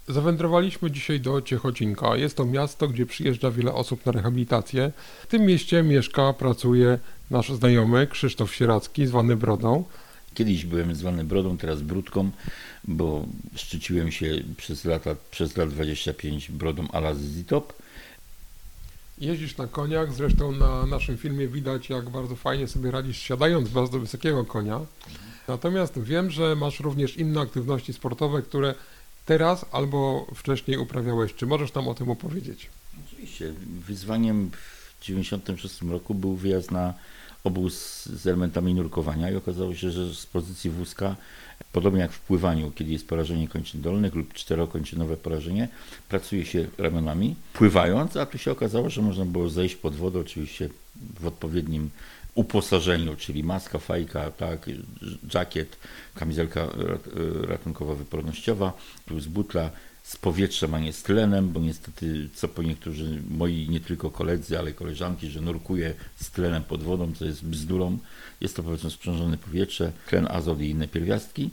Zawędrowaliśmy dzisiaj do Ciechocinka. Jest to miasto, gdzie przyjeżdża wiele osób na rehabilitację. W tym mieście mieszka, pracuje nasz znajomy Krzysztof Sieracki, zwany Brodą. Kiedyś byłem zwany Brodą, teraz Bródką, bo szczyciłem się przez lat 25 brodą a la ZZ Top. Jeździsz na koniach, zresztą na naszym filmie widać, jak bardzo fajnie sobie radzisz siadając z bardzo wysokiego konia. Natomiast wiem, że masz również inne aktywności sportowe, które teraz albo wcześniej uprawiałeś. Czy możesz nam o tym opowiedzieć? Oczywiście wyzwaniem w 96 roku był wyjazd na obóz z elementami nurkowania i okazało się, że z pozycji wózka, podobnie jak w pływaniu, kiedy jest porażenie kończyn dolnych lub czterokończynowe porażenie, pracuje się ramionami pływając, a tu się okazało, że można było zejść pod wodę, oczywiście w odpowiednim uposażeniu, czyli maska, fajka, tak, jakiet, kamizelka ratunkowo-wypornościowa, plus butla z powietrzem, a nie z tlenem, bo niestety, co po niektórzy moi nie tylko koledzy, ale koleżanki, że nurkuje z tlenem pod wodą, co jest bzdurą. Jest to powiedzmy sprzężone powietrze, tlen, azot i inne pierwiastki.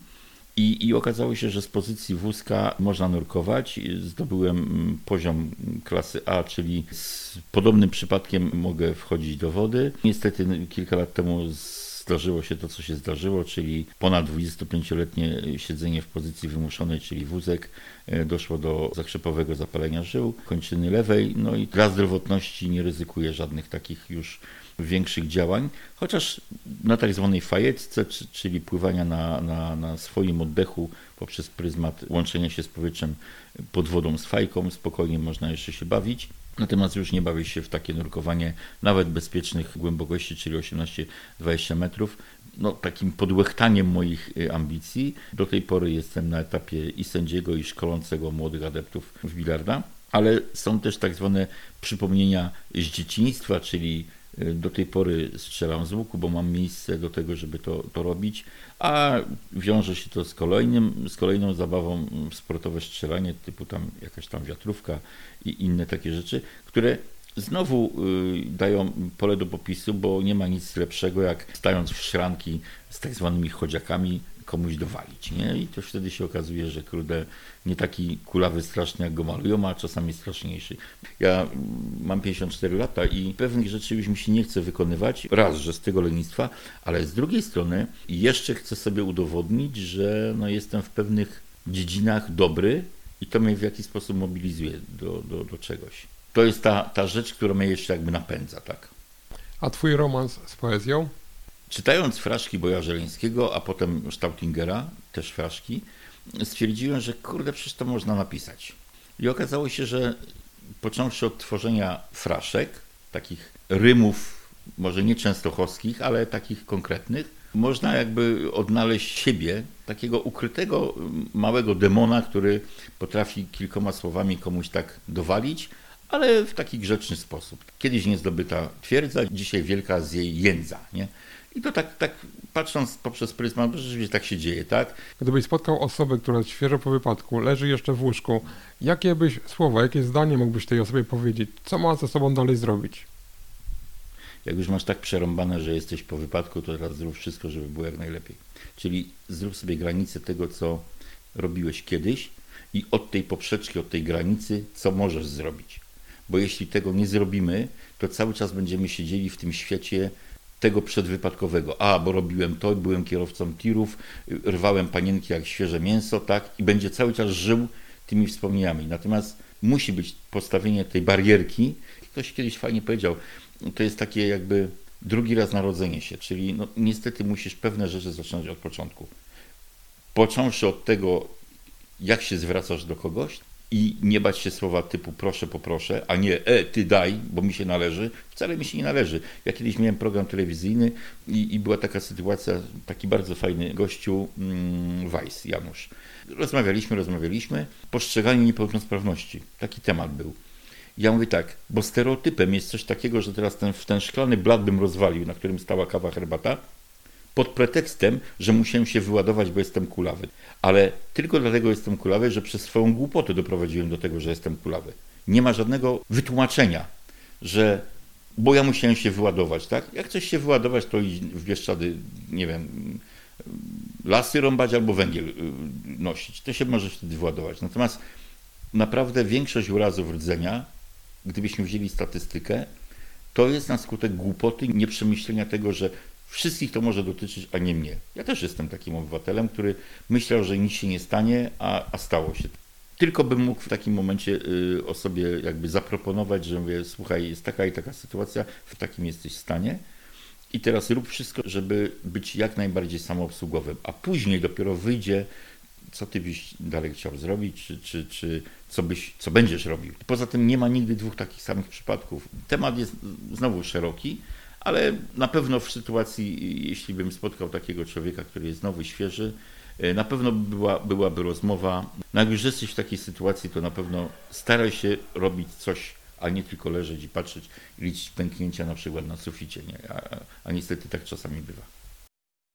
I okazało się, że z pozycji wózka można nurkować. Zdobyłem poziom klasy A, czyli z podobnym przypadkiem mogę wchodzić do wody. Niestety kilka lat temu zdarzyło się to, co się zdarzyło, czyli ponad 25-letnie siedzenie w pozycji wymuszonej, czyli wózek. Doszło do zakrzepowego zapalenia żył, kończyny lewej, no i dla zdrowotności nie ryzykuję żadnych takich już większych działań, chociaż na tak zwanej fajeczce, czyli pływania na swoim oddechu poprzez pryzmat łączenia się z powietrzem pod wodą z fajką, spokojnie można jeszcze się bawić. Natomiast już nie bawię się w takie nurkowanie nawet bezpiecznych głębokości, czyli 18-20 metrów. No, takim podłechtaniem moich ambicji. Do tej pory jestem na etapie i sędziego, i szkolącego młodych adeptów w bilarda, ale są też tak zwane przypomnienia z dzieciństwa, czyli do tej pory strzelam z łuku, bo mam miejsce do tego, żeby to robić, a wiąże się to z kolejną zabawą sportowe strzelanie, typu tam jakaś tam wiatrówka i inne takie rzeczy, które znowu dają pole do popisu, bo nie ma nic lepszego, jak stając w szranki z tak zwanymi chodziakami komuś dowalić, nie? I to wtedy się okazuje, że kurde, nie taki kulawy straszny jak go malują, a czasami straszniejszy. Ja mam 54 lata i pewnych rzeczy już mi się nie chce wykonywać, raz, że z tego lenistwa, ale z drugiej strony jeszcze chcę sobie udowodnić, że no jestem w pewnych dziedzinach dobry i to mnie w jakiś sposób mobilizuje do czegoś. To jest ta rzecz, która mnie jeszcze jakby napędza, tak. A twój romans z poezją? Czytając fraszki Boja Żeleńskiego, a potem Stautingera, też fraszki, stwierdziłem, że kurde, przecież to można napisać. I okazało się, że począwszy od tworzenia fraszek, takich rymów, może nie częstochowskich, ale takich konkretnych, można jakby odnaleźć siebie, takiego ukrytego małego demona, który potrafi kilkoma słowami komuś tak dowalić, ale w taki grzeczny sposób. Kiedyś niezdobyta twierdza, dzisiaj wielka z jej jędza, nie? I to tak patrząc poprzez pryzmat, to rzeczywiście tak się dzieje, tak? Gdybyś spotkał osobę, która jest świeżo po wypadku, leży jeszcze w łóżku, jakie byś słowa, jakie zdanie mógłbyś tej osobie powiedzieć? Co ma ze sobą dalej zrobić? Jak już masz tak przerąbane, że jesteś po wypadku, to teraz zrób wszystko, żeby było jak najlepiej. Czyli zrób sobie granicę tego, co robiłeś kiedyś i od tej poprzeczki, od tej granicy, co możesz zrobić. Bo jeśli tego nie zrobimy, to cały czas będziemy siedzieli w tym świecie tego przedwypadkowego. Bo robiłem to, byłem kierowcą tirów, rwałem panienki jak świeże mięso, tak? I będzie cały czas żył tymi wspomnieniami. Natomiast musi być postawienie tej barierki. Ktoś kiedyś fajnie powiedział, to jest takie jakby drugi raz narodzenie się, czyli no, niestety musisz pewne rzeczy zaczynać od początku. Począwszy od tego, jak się zwracasz do kogoś i nie bać się słowa typu proszę, poproszę, a nie ty daj, bo mi się należy. Wcale mi się nie należy. Ja kiedyś miałem program telewizyjny i była taka sytuacja, taki bardzo fajny gościu, Weiss, Janusz. Rozmawialiśmy, postrzeganie niepełnosprawności. Taki temat był. Ja mówię tak, bo stereotypem jest coś takiego, że teraz ten szklany blat bym rozwalił, na którym stała kawa, herbata, pod pretekstem, że musiałem się wyładować, bo jestem kulawy. Ale tylko dlatego jestem kulawy, że przez swoją głupotę doprowadziłem do tego, że jestem kulawy. Nie ma żadnego wytłumaczenia, że bo ja musiałem się wyładować, tak? Jak chcesz się wyładować, to idź w Bieszczady, nie wiem, lasy rąbać albo węgiel nosić. To się możesz wtedy wyładować. Natomiast naprawdę większość urazów rdzenia, gdybyśmy wzięli statystykę, to jest na skutek głupoty, nieprzemyślenia tego, że wszystkich to może dotyczyć, a nie mnie. Ja też jestem takim obywatelem, który myślał, że nic się nie stanie, a stało się. Tylko bym mógł w takim momencie osobie jakby zaproponować, że mówię, słuchaj, jest taka i taka sytuacja, w takim jesteś stanie i teraz rób wszystko, żeby być jak najbardziej samoobsługowym, a później dopiero wyjdzie, co ty byś dalej chciał zrobić, czy co będziesz robił. Poza tym nie ma nigdy dwóch takich samych przypadków. Temat jest znowu szeroki, ale na pewno w sytuacji, jeśli bym spotkał takiego człowieka, który jest nowy, świeży, na pewno byłaby rozmowa. No jak już jesteś w takiej sytuacji, to na pewno staraj się robić coś, a nie tylko leżeć i patrzeć i liczyć pęknięcia na przykład na suficie. Nie? A niestety tak czasami bywa.